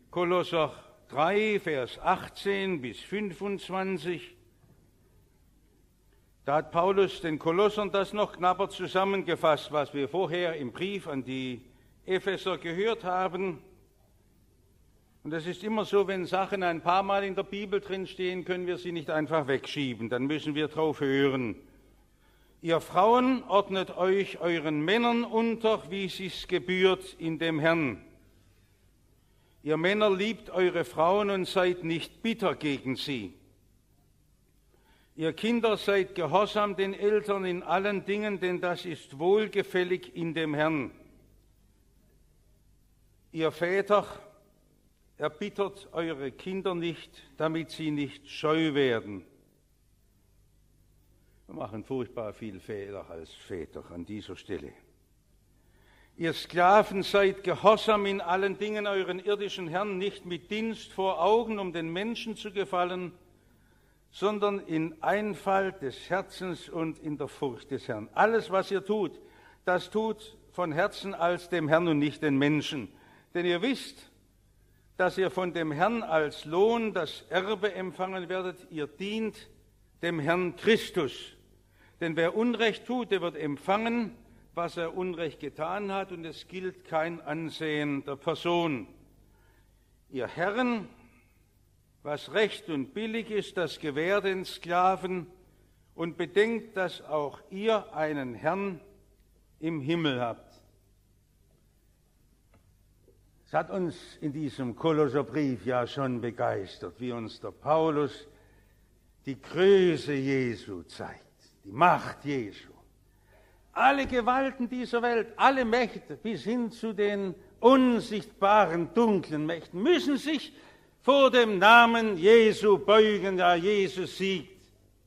Kolosser 3, Vers 18 bis 25. Da hat Paulus den Kolossern das noch knapper zusammengefasst, was wir vorher im Brief an die Epheser gehört haben. Und es ist immer so, wenn Sachen ein paar Mal in der Bibel drinstehen, können wir sie nicht einfach wegschieben, dann müssen wir drauf hören. Ihr Frauen ordnet euch euren Männern unter, wie sich's gebührt in dem Herrn. Ihr Männer liebt eure Frauen und seid nicht bitter gegen sie. Ihr Kinder seid gehorsam den Eltern in allen Dingen, denn das ist wohlgefällig in dem Herrn. Ihr Väter, erbittert eure Kinder nicht, damit sie nicht scheu werden. Wir machen furchtbar viel Fehler als Väter an dieser Stelle. Ihr Sklaven seid gehorsam in allen Dingen euren irdischen Herrn, nicht mit Dienst vor Augen, um den Menschen zu gefallen, sondern in Einfalt des Herzens und in der Furcht des Herrn. Alles, was ihr tut, das tut von Herzen als dem Herrn und nicht den Menschen. Denn ihr wisst, dass ihr von dem Herrn als Lohn das Erbe empfangen werdet. Ihr dient dem Herrn Christus. Denn wer Unrecht tut, der wird empfangen, was er Unrecht getan hat, und es gilt kein Ansehen der Person. Ihr Herren, was recht und billig ist, das gewährt den Sklaven, und bedenkt, dass auch ihr einen Herrn im Himmel habt. Es hat uns in diesem Kolosserbrief ja schon begeistert, wie uns der Paulus die Größe Jesu zeigt, die Macht Jesu. Alle Gewalten dieser Welt, alle Mächte bis hin zu den unsichtbaren, dunklen Mächten müssen sich vor dem Namen Jesu beugen, da Jesus siegt.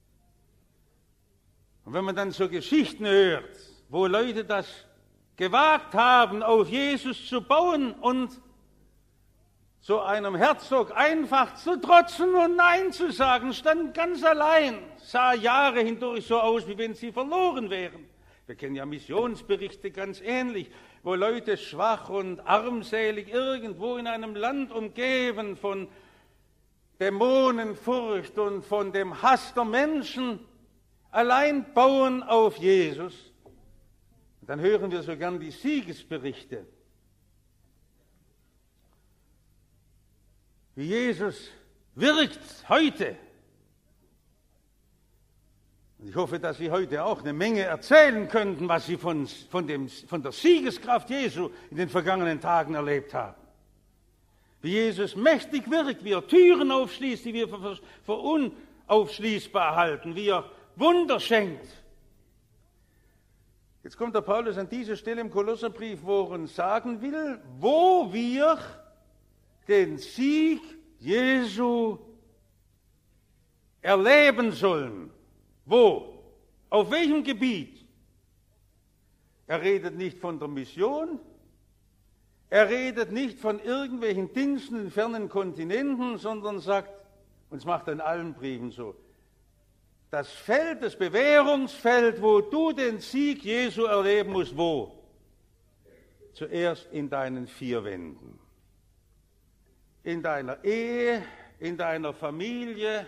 Und wenn man dann so Geschichten hört, wo Leute das gewagt haben, auf Jesus zu bauen und so einem Herzog einfach zu trotzen und Nein zu sagen, stand ganz allein, sah Jahre hindurch so aus, wie wenn sie verloren wären. Wir kennen ja Missionsberichte ganz ähnlich, wo Leute schwach und armselig irgendwo in einem Land umgeben von Dämonenfurcht und von dem Hass der Menschen allein bauen auf Jesus. Und dann hören wir so gern die Siegesberichte, wie Jesus wirkt heute. Und ich hoffe, dass Sie heute auch eine Menge erzählen könnten, was Sie von der Siegeskraft Jesu in den vergangenen Tagen erlebt haben. Wie Jesus mächtig wirkt, wie er Türen aufschließt, die wir für unaufschließbar halten, wie er Wunder schenkt. Jetzt kommt der Paulus an diese Stelle im Kolosserbrief, wo er uns sagen will, wo wir den Sieg Jesu erleben sollen. Wo? Auf welchem Gebiet? Er redet nicht von der Mission, er redet nicht von irgendwelchen Diensten in fernen Kontinenten, sondern sagt, und es macht er in allen Briefen so, das Feld, das Bewährungsfeld, wo du den Sieg Jesu erleben musst, wo? Zuerst in deinen vier Wänden. In deiner Ehe, in deiner Familie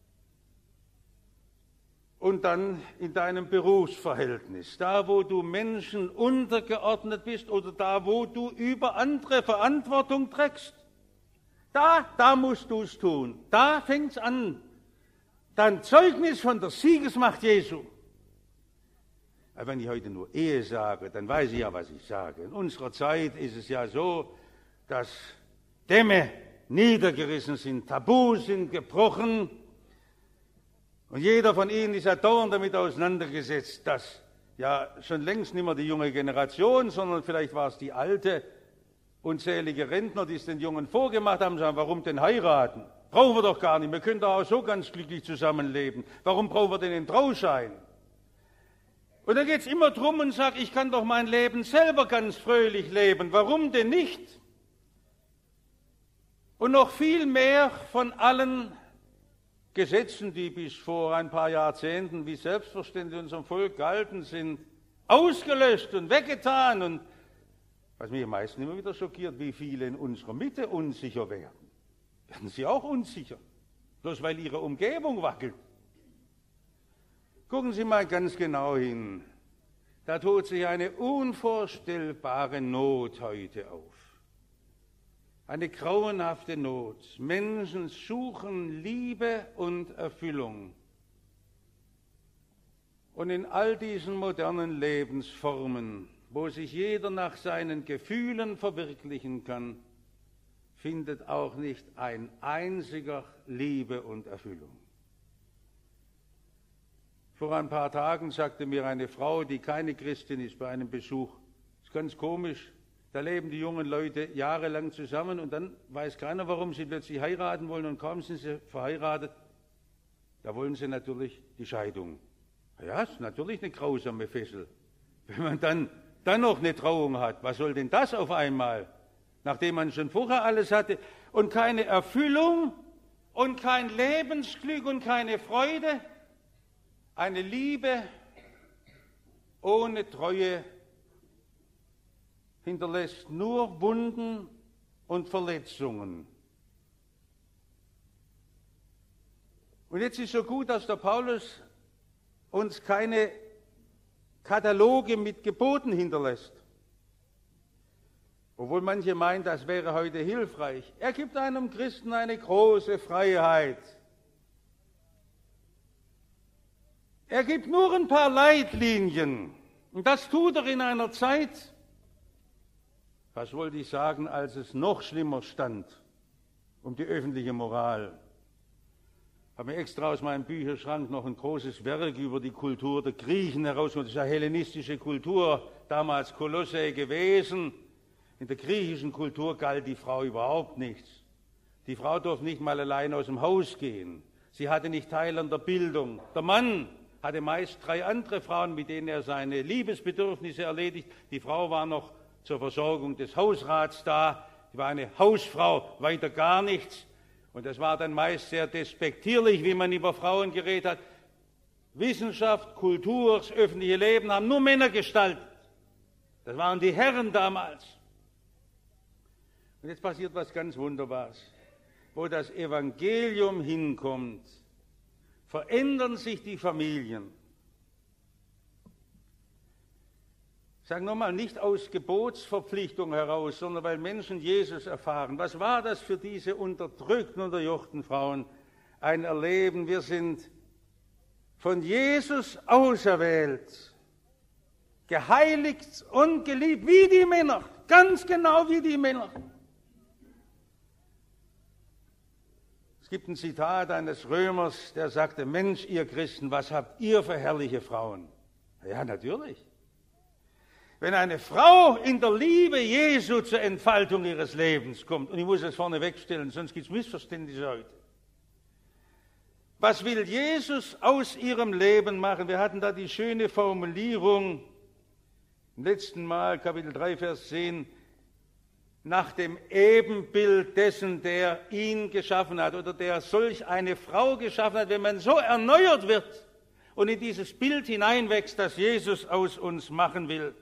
und dann in deinem Berufsverhältnis. Da, wo du Menschen untergeordnet bist oder da, wo du über andere Verantwortung trägst. Da musst du es tun. Da fängt es an. Dein Zeugnis von der Siegesmacht Jesu. Aber wenn ich heute nur Ehe sage, dann weiß ich ja, was ich sage. In unserer Zeit ist es ja so, dass Dämme niedergerissen sind, Tabus sind gebrochen. Und jeder von Ihnen ist ja dauernd damit auseinandergesetzt, dass ja schon längst nicht mehr die junge Generation, sondern vielleicht war es die alte, unzählige Rentner, die es den Jungen vorgemacht haben, sagen, warum denn heiraten? Brauchen wir doch gar nicht, wir können doch auch so ganz glücklich zusammenleben. Warum brauchen wir denn den Trauschein? Und dann geht es immer drum und sagt, ich kann doch mein Leben selber ganz fröhlich leben. Warum denn nicht? Und noch viel mehr von allen Gesetzen, die bis vor ein paar Jahrzehnten wie selbstverständlich in unserem Volk galten, sind ausgelöscht und weggetan. Und Was mich am meisten immer wieder schockiert, wie viele in unserer Mitte unsicher werden. Werden sie auch unsicher, bloß weil ihre Umgebung wackelt. Gucken Sie mal ganz genau hin. Da tut sich eine unvorstellbare Not heute auf. Eine grauenhafte Not. Menschen suchen Liebe und Erfüllung. Und in all diesen modernen Lebensformen, wo sich jeder nach seinen Gefühlen verwirklichen kann, findet auch nicht ein einziger Liebe und Erfüllung. Vor ein paar Tagen sagte mir eine Frau, die keine Christin ist, bei einem Besuch, das ist ganz komisch, da leben die jungen Leute jahrelang zusammen und dann weiß keiner, warum sie plötzlich heiraten wollen und kaum sind sie verheiratet, da wollen sie natürlich die Scheidung. Ja, ist natürlich eine grausame Fessel. Wenn man dann noch eine Trauung hat, was soll denn das auf einmal? Nachdem man schon vorher alles hatte und keine Erfüllung und kein Lebensglück und keine Freude, eine Liebe ohne Treue hinterlässt nur Wunden und Verletzungen. Und jetzt ist so gut, dass der Paulus uns keine Kataloge mit Geboten hinterlässt. Obwohl manche meinen, das wäre heute hilfreich. Er gibt einem Christen eine große Freiheit. Er gibt nur ein paar Leitlinien. Und das tut er in einer Zeit, was wollte ich sagen, als es noch schlimmer stand um die öffentliche Moral. Ich habe mir extra aus meinem Bücherschrank noch ein großes Werk über die Kultur der Griechen herausgeholt. Das ist ja hellenistische Kultur, damals Kolosse gewesen. In der griechischen Kultur galt die Frau überhaupt nichts. Die Frau durfte nicht mal allein aus dem Haus gehen. Sie hatte nicht Teil an der Bildung. Der Mann hatte meist 3 andere Frauen, mit denen er seine Liebesbedürfnisse erledigt. Die Frau war noch zur Versorgung des Hausrats da. Die war eine Hausfrau, weiter gar nichts. Und das war dann meist sehr despektierlich, wie man über Frauen geredet hat. Wissenschaft, Kultur, das öffentliche Leben haben nur Männer gestaltet. Das waren die Herren damals. Und jetzt passiert was ganz Wunderbares. Wo das Evangelium hinkommt, verändern sich die Familien. Ich sage nochmal, nicht aus Gebotsverpflichtung heraus, sondern weil Menschen Jesus erfahren. Was war das für diese unterdrückten, unterjochten Frauen? Ein Erleben, wir sind von Jesus auserwählt, geheiligt und geliebt, wie die Männer, ganz genau wie die Männer. Es gibt ein Zitat eines Römers, der sagte, Mensch, ihr Christen, was habt ihr für herrliche Frauen? Ja, natürlich. Wenn eine Frau in der Liebe Jesu zur Entfaltung ihres Lebens kommt, und ich muss es vorne wegstellen, sonst gibt es Missverständnisse heute. Was will Jesus aus ihrem Leben machen? Wir hatten da die schöne Formulierung im letzten Mal, Kapitel 3, Vers 10, nach dem Ebenbild dessen, der ihn geschaffen hat oder der solch eine Frau geschaffen hat. Wenn man so erneuert wird und in dieses Bild hineinwächst, das Jesus aus uns machen will.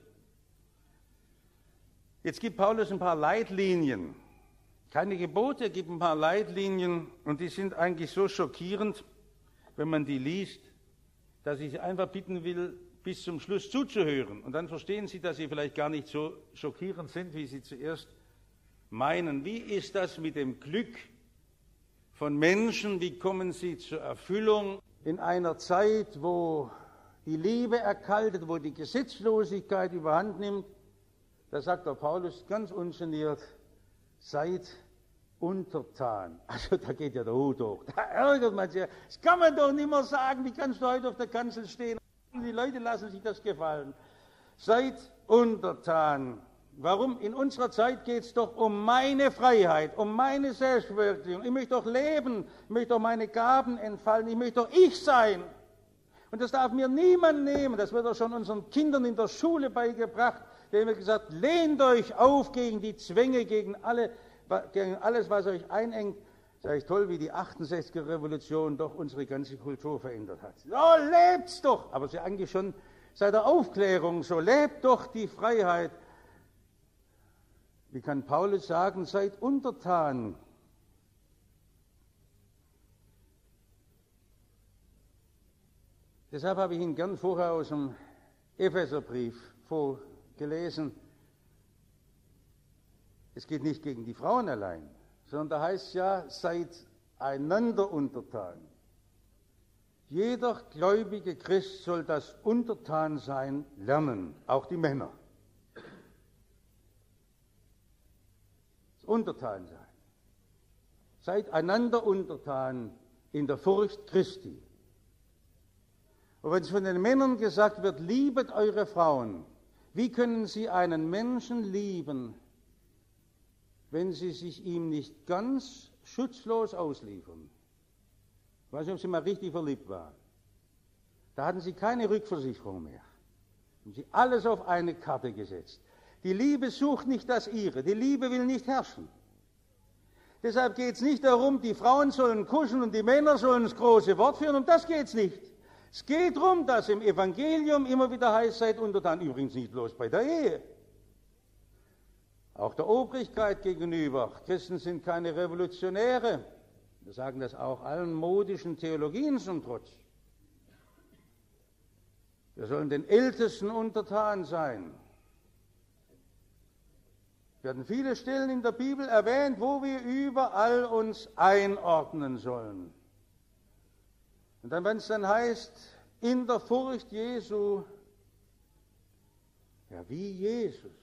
Jetzt gibt Paulus ein paar Leitlinien, keine Gebote, er gibt ein paar Leitlinien und die sind eigentlich so schockierend, wenn man die liest, dass ich Sie einfach bitten will, bis zum Schluss zuzuhören. Und dann verstehen Sie, dass sie vielleicht gar nicht so schockierend sind, wie Sie zuerst meinen. Wie ist das mit dem Glück von Menschen? Wie kommen sie zur Erfüllung in einer Zeit, wo die Liebe erkaltet, wo die Gesetzlosigkeit überhand nimmt? Da sagt der Paulus ganz ungeniert, seid untertan. Also da geht ja der Hut hoch. Da ärgert man sich. Das kann man doch nicht mehr sagen. Wie kannst du heute auf der Kanzel stehen? Die Leute lassen sich das gefallen. Seid untertan. Warum? In unserer Zeit geht es doch um meine Freiheit, um meine Selbstverwirklichung. Ich möchte doch leben, ich möchte doch meine Gaben entfalten, ich möchte doch ich sein. Und das darf mir niemand nehmen. Das wird doch schon unseren Kindern in der Schule beigebracht. Da haben wir gesagt, lehnt euch auf gegen die Zwänge, gegen alles, was euch einengt. Sag ich, toll, wie die 68er Revolution doch unsere ganze Kultur verändert hat. So, lebt's doch! Aber es ist ja eigentlich schon seit der Aufklärung so, lebt doch die Freiheit. Wie kann Paulus sagen, seid untertan? Deshalb habe ich Ihnen gern vorher aus dem Epheserbrief vorgelesen. Es geht nicht gegen die Frauen allein, sondern da heißt es ja, seid einander untertan. Jeder gläubige Christ soll das Untertansein lernen, auch die Männer. Das Untertansein. Seid einander untertan in der Furcht Christi. Und wenn es von den Männern gesagt wird, liebet eure Frauen, wie können sie einen Menschen lieben, wenn sie sich ihm nicht ganz schutzlos ausliefern? Ich weiß nicht, ob sie mal richtig verliebt waren. Da hatten sie keine Rückversicherung mehr. Haben sie alles auf eine Karte gesetzt. Die Liebe sucht nicht das ihre, die Liebe will nicht herrschen. Deshalb geht es nicht darum, die Frauen sollen kuscheln und die Männer sollen das große Wort führen, um das geht es nicht. Es geht darum, dass im Evangelium immer wieder heißt, seid untertan, übrigens nicht bloß bei der Ehe. Auch der Obrigkeit gegenüber. Christen sind keine Revolutionäre. Wir sagen das auch allen modischen Theologien zum Trotz. Wir sollen den Ältesten untertan sein. Wir hatten viele Stellen in der Bibel erwähnt, wo wir überall uns einordnen sollen. Und dann, wenn es dann heißt, in der Furcht Jesu, ja, wie Jesus,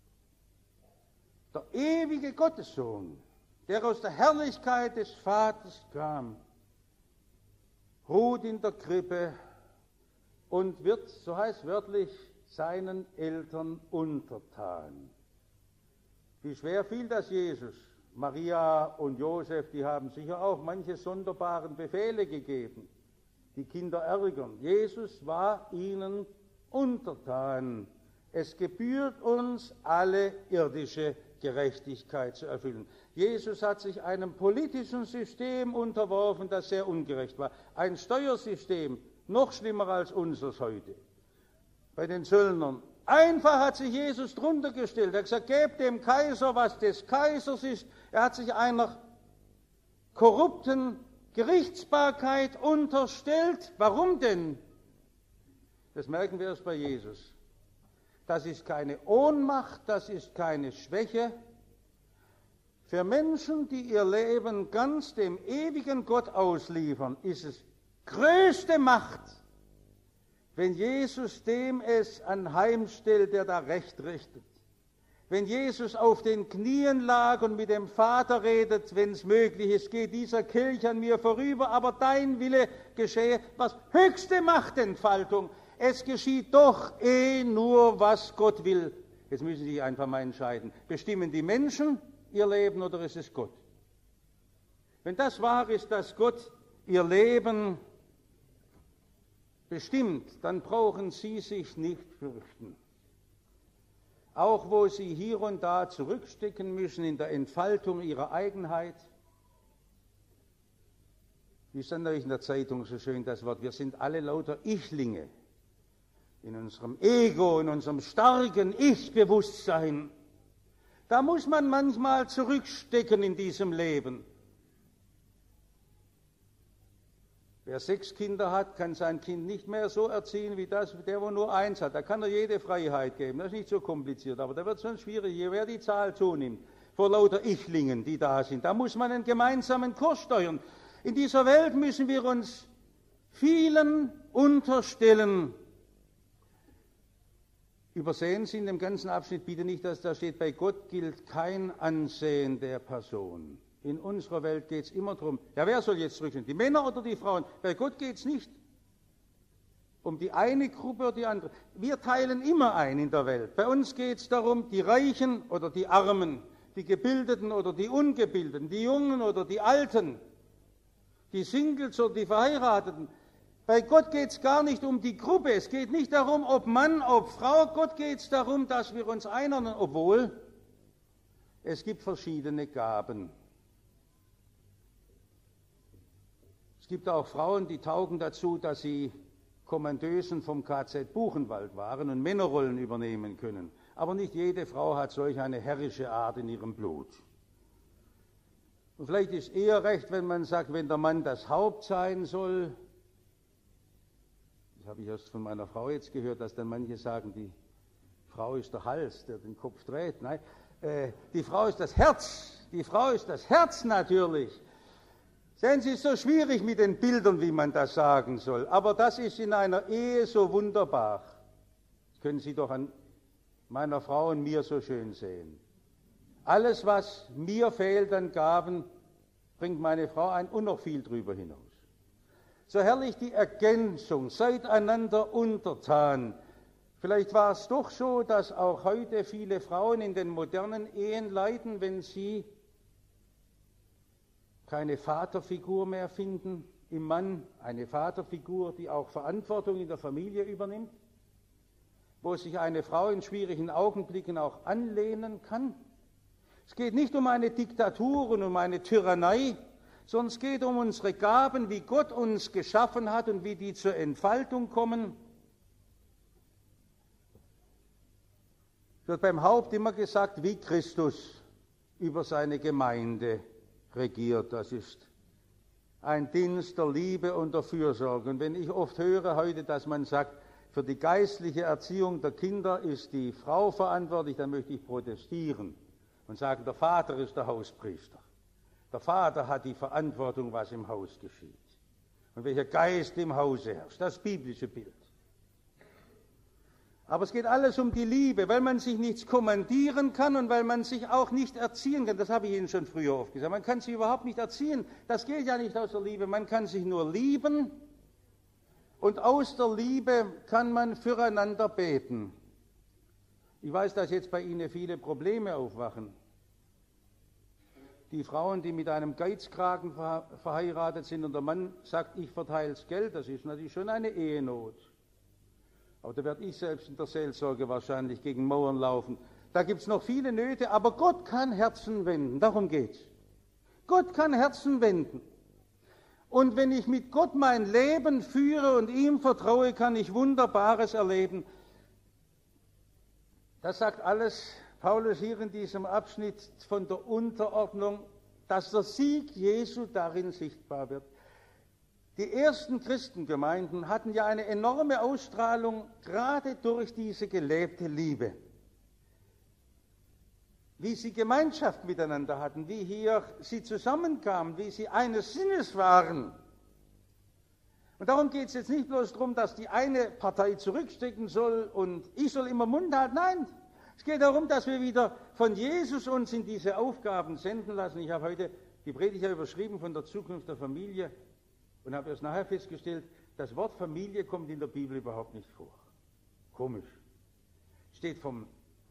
der ewige Gottessohn, der aus der Herrlichkeit des Vaters kam, ruht in der Krippe und wird, so heißt wörtlich, seinen Eltern untertan. Wie schwer fiel das Jesus? Maria und Josef, die haben sicher auch manche sonderbaren Befehle gegeben, die Kinder ärgern. Jesus war ihnen untertan. Es gebührt uns, alle irdische Gerechtigkeit zu erfüllen. Jesus hat sich einem politischen System unterworfen, das sehr ungerecht war. Ein Steuersystem, noch schlimmer als unseres heute. Bei den Zöllnern. Einfach hat sich Jesus drunter gestellt. Er hat gesagt, gebt dem Kaiser, was des Kaisers ist. Er hat sich einer korrupten Gerichtsbarkeit unterstellt. Warum denn? Das merken wir erst bei Jesus. Das ist keine Ohnmacht, das ist keine Schwäche. Für Menschen, die ihr Leben ganz dem ewigen Gott ausliefern, ist es größte Macht, wenn Jesus dem es anheimstellt, der da Recht richtet. Wenn Jesus auf den Knien lag und mit dem Vater redet, wenn es möglich ist, geht dieser Kelch an mir vorüber, aber dein Wille geschehe. Was höchste Machtentfaltung. Es geschieht doch nur, was Gott will. Jetzt müssen Sie sich einfach mal entscheiden. Bestimmen die Menschen ihr Leben oder ist es Gott? Wenn das wahr ist, dass Gott ihr Leben bestimmt, dann brauchen Sie sich nicht fürchten. Auch wo Sie hier und da zurückstecken müssen in der Entfaltung Ihrer Eigenheit. Wie stand euch in der Zeitung so schön das Wort, wir sind alle lauter Ichlinge. In unserem Ego, in unserem starken Ich-Bewusstsein. Da muss man manchmal zurückstecken in diesem Leben. Wer 6 Kinder hat, kann sein Kind nicht mehr so erziehen wie der, wo nur 1 hat. Da kann er jede Freiheit geben. Das ist nicht so kompliziert, aber da wird es schon schwierig, je mehr die Zahl zunimmt, vor lauter Ichlingen, die da sind. Da muss man einen gemeinsamen Kurs steuern. In dieser Welt müssen wir uns vielen unterstellen. Übersehen Sie in dem ganzen Abschnitt bitte nicht, dass da steht, bei Gott gilt kein Ansehen der Person. In unserer Welt geht es immer darum, ja, wer soll jetzt zurückstehen, die Männer oder die Frauen? Bei Gott geht es nicht um die eine Gruppe oder die andere. Wir teilen immer ein in der Welt. Bei uns geht es darum, die Reichen oder die Armen, die Gebildeten oder die Ungebildeten, die Jungen oder die Alten, die Singles oder die Verheirateten. Bei Gott geht es gar nicht um die Gruppe, es geht nicht darum, ob Mann, ob Frau, Gott geht es darum, dass wir uns einordnen, obwohl es gibt verschiedene Gaben. Es gibt auch Frauen, die taugen dazu, dass sie Kommandeusen vom KZ Buchenwald waren und Männerrollen übernehmen können. Aber nicht jede Frau hat solch eine herrische Art in ihrem Blut. Und vielleicht ist eher recht, wenn man sagt, wenn der Mann das Haupt sein soll. Das habe ich erst von meiner Frau jetzt gehört, dass dann manche sagen, die Frau ist der Hals, der den Kopf dreht. Nein, die Frau ist das Herz. Die Frau ist das Herz natürlich. Sehen Sie, es ist so schwierig mit den Bildern, wie man das sagen soll. Aber das ist in einer Ehe so wunderbar. Das können Sie doch an meiner Frau und mir so schön sehen. Alles, was mir fehlt an Gaben, bringt meine Frau ein und noch viel drüber hinaus. So herrlich die Ergänzung, seid einander untertan. Vielleicht war es doch so, dass auch heute viele Frauen in den modernen Ehen leiden, wenn sie keine Vaterfigur mehr finden im Mann, eine Vaterfigur, die auch Verantwortung in der Familie übernimmt, wo sich eine Frau in schwierigen Augenblicken auch anlehnen kann. Es geht nicht um eine Diktatur und um eine Tyrannei, sondern es geht um unsere Gaben, wie Gott uns geschaffen hat und wie die zur Entfaltung kommen. Es wird beim Haupt immer gesagt, wie Christus über seine Gemeinde regiert. Das ist ein Dienst der Liebe und der Fürsorge. Und wenn ich oft höre heute, dass man sagt, für die geistliche Erziehung der Kinder ist die Frau verantwortlich, dann möchte ich protestieren und sagen, der Vater ist der Hauspriester. Der Vater hat die Verantwortung, was im Haus geschieht und welcher Geist im Hause herrscht. Das biblische Bild. Aber es geht alles um die Liebe, weil man sich nichts kommandieren kann und weil man sich auch nicht erziehen kann. Das habe ich Ihnen schon früher oft gesagt. Man kann sich überhaupt nicht erziehen. Das geht ja nicht aus der Liebe. Man kann sich nur lieben und aus der Liebe kann man füreinander beten. Ich weiß, dass jetzt bei Ihnen viele Probleme aufwachen. Die Frauen, die mit einem Geizkragen verheiratet sind und der Mann sagt, ich verteile das Geld, das ist natürlich schon eine Ehenot. Aber da werde ich selbst in der Seelsorge wahrscheinlich gegen Mauern laufen. Da gibt es noch viele Nöte, aber Gott kann Herzen wenden, darum geht's. Gott kann Herzen wenden. Und wenn ich mit Gott mein Leben führe und ihm vertraue, kann ich Wunderbares erleben. Das sagt alles Paulus hier in diesem Abschnitt von der Unterordnung, dass der Sieg Jesu darin sichtbar wird. Die ersten Christengemeinden hatten ja eine enorme Ausstrahlung, gerade durch diese gelebte Liebe. Wie sie Gemeinschaft miteinander hatten, wie hier sie zusammenkamen, wie sie eines Sinnes waren. Und darum geht es jetzt nicht bloß darum, dass die eine Partei zurückstecken soll und ich soll immer Mund halten. Nein, es geht darum, dass wir wieder von Jesus uns in diese Aufgaben senden lassen. Ich habe heute die Predigt überschrieben von der Zukunft der Familie und habe erst nachher festgestellt, das Wort Familie kommt in der Bibel überhaupt nicht vor. Komisch. Steht vom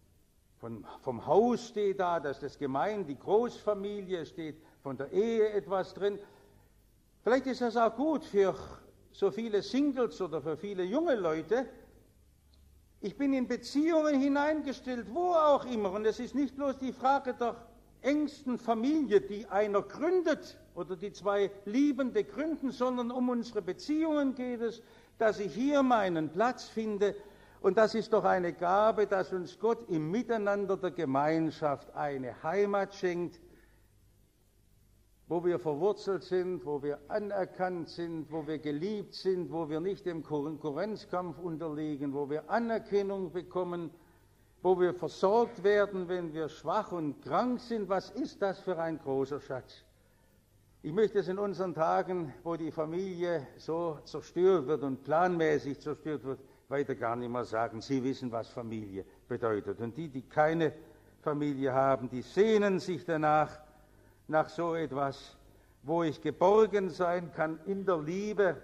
Haus steht da, dass das Gemein, die Großfamilie, steht von der Ehe etwas drin. Vielleicht ist das auch gut für so viele Singles oder für viele junge Leute. Ich bin in Beziehungen hineingestellt, wo auch immer. Und es ist nicht bloß die Frage der engsten Familie, die einer gründet oder die zwei Liebende gründen, sondern um unsere Beziehungen geht es, dass ich hier meinen Platz finde. Und das ist doch eine Gabe, dass uns Gott im Miteinander der Gemeinschaft eine Heimat schenkt, wo wir verwurzelt sind, wo wir anerkannt sind, wo wir geliebt sind, wo wir nicht dem Konkurrenzkampf unterliegen, wo wir Anerkennung bekommen, wo wir versorgt werden, wenn wir schwach und krank sind. Was ist das für ein großer Schatz? Ich möchte es in unseren Tagen, wo die Familie so zerstört wird und planmäßig zerstört wird, weiter gar nicht mehr sagen. Sie wissen, was Familie bedeutet. Und die, die keine Familie haben, die sehnen sich danach, nach so etwas, wo ich geborgen sein kann in der Liebe.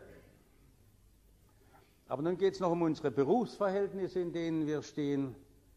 Aber nun geht es noch um unsere Berufsverhältnisse, in denen wir stehen.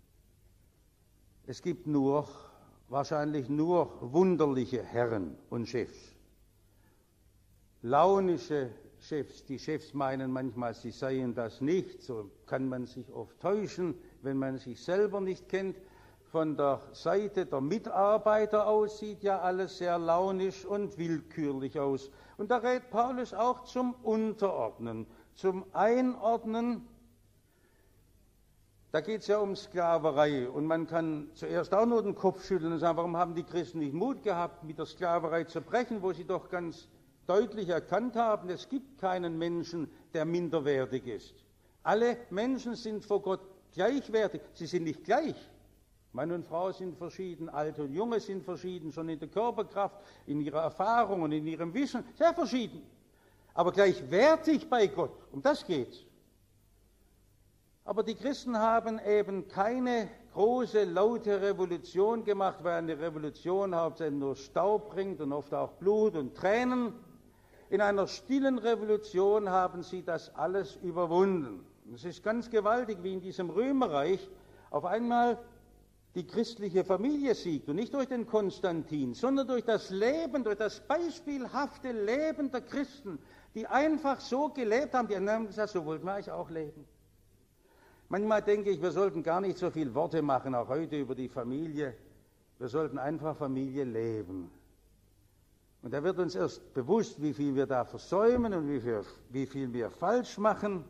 Es gibt wahrscheinlich nur wunderliche Herren und Chefs. Launische Chefs, die Chefs meinen manchmal, sie seien das nicht, so kann man sich oft täuschen, wenn man sich selber nicht kennt. Von der Seite der Mitarbeiter aus sieht ja alles sehr launisch und willkürlich aus. Und da rät Paulus auch zum Unterordnen, zum Einordnen. Da geht es ja um Sklaverei und man kann zuerst auch nur den Kopf schütteln und sagen, warum haben die Christen nicht Mut gehabt, mit der Sklaverei zu brechen, wo sie doch ganz deutlich erkannt haben, es gibt keinen Menschen, der minderwertig ist. Alle Menschen sind vor Gott gleichwertig, sie sind nicht gleich. Mann und Frau sind verschieden, Alte und Junge sind verschieden, schon in der Körperkraft, in ihrer Erfahrung und in ihrem Wissen, sehr verschieden. Aber gleichwertig bei Gott, um das geht's. Aber die Christen haben eben keine große, laute Revolution gemacht, weil eine Revolution hauptsächlich nur Staub bringt und oft auch Blut und Tränen. In einer stillen Revolution haben sie das alles überwunden. Es ist ganz gewaltig, wie in diesem Römerreich auf einmal die christliche Familie siegt. Und nicht durch den Konstantin, sondern durch das Leben, durch das beispielhafte Leben der Christen, die einfach so gelebt haben. Die haben gesagt, so wollten wir eigentlich auch leben. Manchmal denke ich, wir sollten gar nicht so viel Worte machen, auch heute über die Familie. Wir sollten einfach Familie leben. Und da wird uns erst bewusst, wie viel wir da versäumen und wie viel wir falsch machen.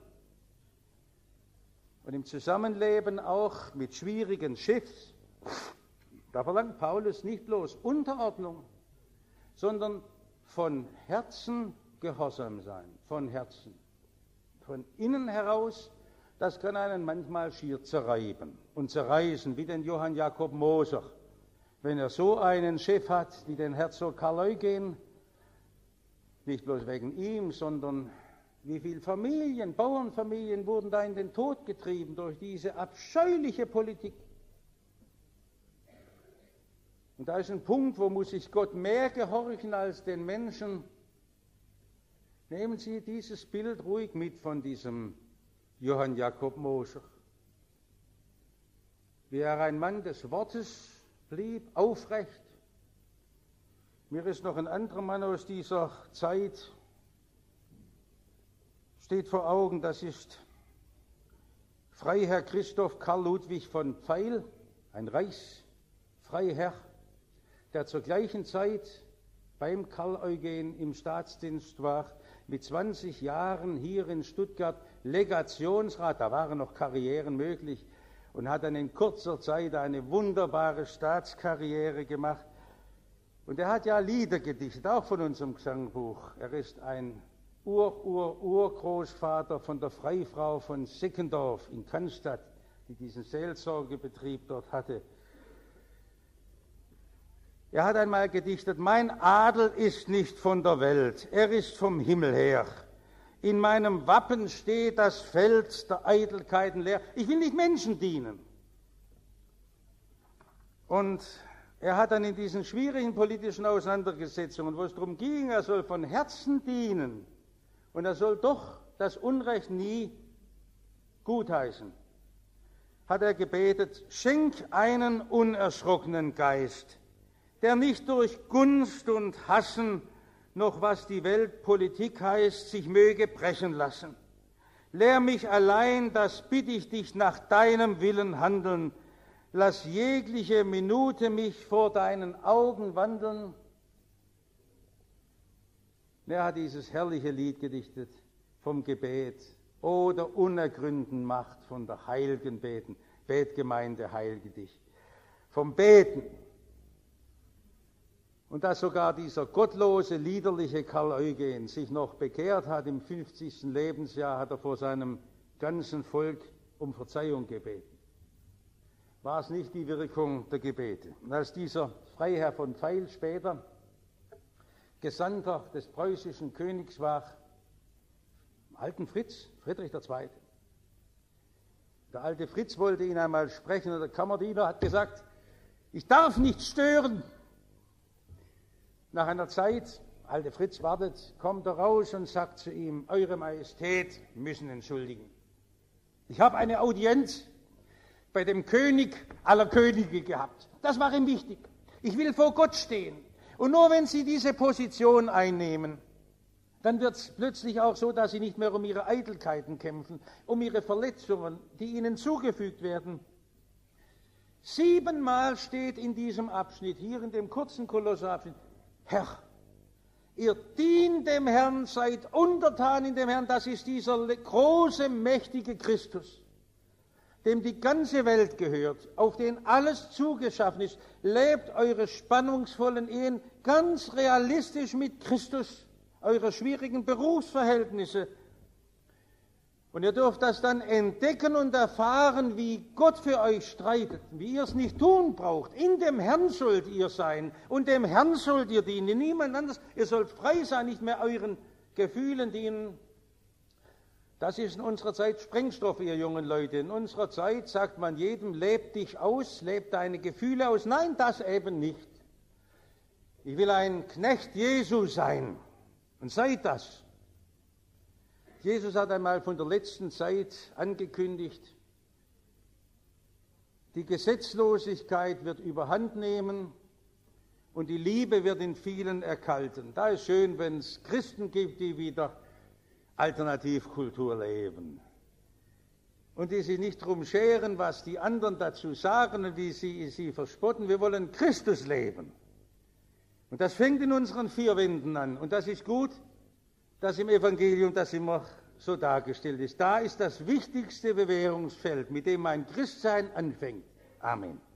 Und im Zusammenleben auch mit schwierigen Chefs, da verlangt Paulus nicht bloß Unterordnung, sondern von Herzen Gehorsam sein, von Herzen. Von innen heraus, das kann einen manchmal schier zerreiben und zerreißen, wie den Johann Jakob Moser. Wenn er so einen Chef hat, wie den Herzog Karl Eugen, nicht bloß wegen ihm, sondern wie viele Familien, Bauernfamilien wurden da in den Tod getrieben durch diese abscheuliche Politik. Und da ist ein Punkt, wo muss sich Gott mehr gehorchen als den Menschen. Nehmen Sie dieses Bild ruhig mit von diesem Johann Jakob Moser. Wie er ein Mann des Wortes blieb, aufrecht. Mir ist noch ein anderer Mann aus dieser Zeit, steht vor Augen, das ist Freiherr Christoph Karl Ludwig von Pfeil, ein Reichsfreiherr, der zur gleichen Zeit beim Karl Eugen im Staatsdienst war, mit 20 Jahren hier in Stuttgart Legationsrat, da waren noch Karrieren möglich, und hat dann in kurzer Zeit eine wunderbare Staatskarriere gemacht. Und er hat ja Lieder gedichtet, auch von unserem Gesangbuch. Er ist ein Urgroßvater von der Freifrau von Seckendorf in Cannstatt, die diesen Seelsorgebetrieb dort hatte. Er hat einmal gedichtet, mein Adel ist nicht von der Welt, er ist vom Himmel her. In meinem Wappen steht das Feld der Eitelkeiten leer. Ich will nicht Menschen dienen. Und er hat dann in diesen schwierigen politischen Auseinandersetzungen, wo es darum ging, er soll von Herzen dienen und er soll doch das Unrecht nie gutheißen, hat er gebetet, schenk einen unerschrockenen Geist, der nicht durch Gunst und Hassen noch was die Weltpolitik heißt, sich möge brechen lassen. Lehr mich allein, das bitt ich dich, nach deinem Willen handeln. Lass jegliche Minute mich vor deinen Augen wandeln. Er hat dieses herrliche Lied gedichtet vom Gebet. O der unergründeten Macht von der heiligen Beten. Betgemeinde, heilge dich. Vom Beten. Und dass sogar dieser gottlose, liederliche Karl Eugen sich noch bekehrt hat, im 50. Lebensjahr hat er vor seinem ganzen Volk um Verzeihung gebeten. War es nicht die Wirkung der Gebete? Und als dieser Freiherr von Pfeil später Gesandter des preußischen Königs war, alten Fritz, Friedrich II. Der alte Fritz wollte ihn einmal sprechen und der Kammerdiener hat gesagt, ich darf nicht stören. Nach einer Zeit, alte Fritz wartet, kommt er raus und sagt zu ihm, Eure Majestät müssen entschuldigen. Ich habe eine Audienz bei dem König aller Könige gehabt. Das war ihm wichtig. Ich will vor Gott stehen. Und nur wenn Sie diese Position einnehmen, dann wird es plötzlich auch so, dass Sie nicht mehr um Ihre Eitelkeiten kämpfen, um Ihre Verletzungen, die Ihnen zugefügt werden. 7-mal steht in diesem Abschnitt, hier in dem kurzen Kolosserabschnitt, Herr, ihr dient dem Herrn, seid untertan in dem Herrn, das ist dieser große, mächtige Christus. dem die ganze Welt gehört, auf den alles zugeschaffen ist. Lebt eure spannungsvollen Ehen ganz realistisch mit Christus, eure schwierigen Berufsverhältnisse. Und ihr dürft das dann entdecken und erfahren, wie Gott für euch streitet, wie ihr es nicht tun braucht. In dem Herrn sollt ihr sein und dem Herrn sollt ihr dienen, niemand anders. Ihr sollt frei sein, nicht mehr euren Gefühlen dienen. Das ist in unserer Zeit Sprengstoff, ihr jungen Leute. In unserer Zeit sagt man jedem, leb dich aus, leb deine Gefühle aus. Nein, das eben nicht. Ich will ein Knecht Jesu sein. Und seid das. Jesus hat einmal von der letzten Zeit angekündigt, die Gesetzlosigkeit wird überhand nehmen und die Liebe wird in vielen erkalten. Da ist schön, wenn es Christen gibt, die wieder Alternativkultur leben und die sich nicht drum scheren, was die anderen dazu sagen und wie sie verspotten. Wir wollen Christus leben. Und das fängt in unseren vier Wänden an. Und das ist gut, dass im Evangelium das immer so dargestellt ist. Da ist das wichtigste Bewährungsfeld, mit dem ein Christsein anfängt. Amen.